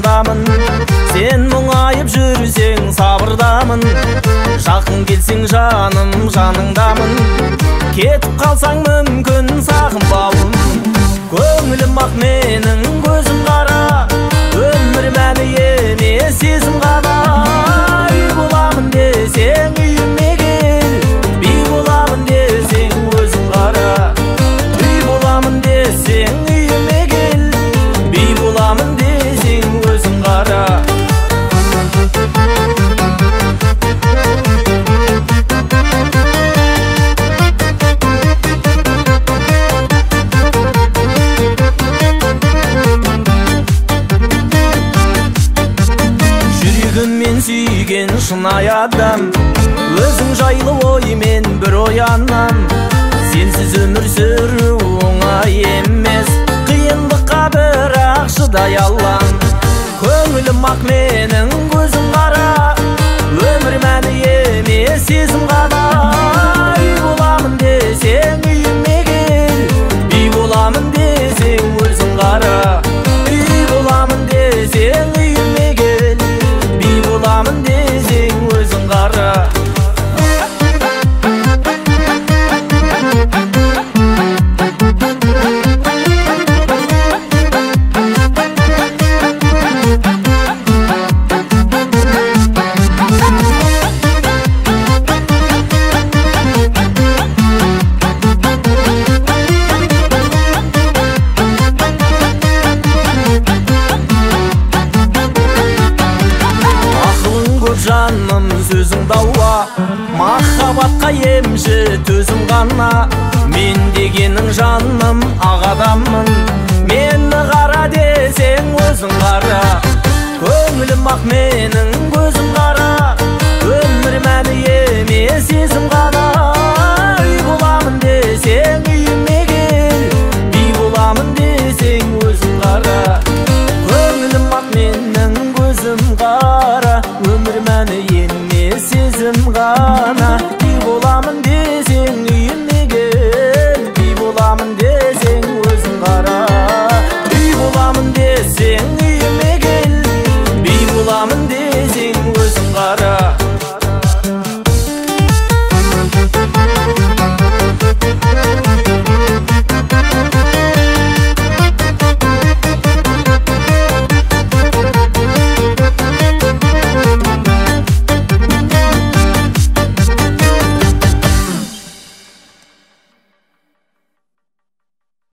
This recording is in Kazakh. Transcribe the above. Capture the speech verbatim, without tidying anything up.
жаныңдамын. Сен мұңайып жүрсең сабырдамын, жақын келсең жаным жаныңдамын. Кетіп қалсаң мүмкін сағынбауым, көңілім ақ менің көзім қара, өмір мәні емес сезім ғана. Үй боламын десең үйіме кел, би боламын десең өзің қара. Үй боламын десең үйіме кел, би боламын десең өзің қара. Жүрегіммен сүйген шынайы адам, өзің жайлы оймен бір оянам. Сенсіз өмір сүру оңай емес, қиындыққа бірақ шыдай алам. Көңілім ақ менің көзім қара, өмір мәні емес сезім ғана. Үй боламын десең үйіме кел, би боламын десең өзің қара. Үй боламын десең үйіме кел, би боламын десең өзің қара. Жаным сөзің дауа, махаббатқа емші төзім ғана. Мен дегенің жаным ақ адаммын, мені қара десең өзің қара. Көңілім ақ менің көзім қара.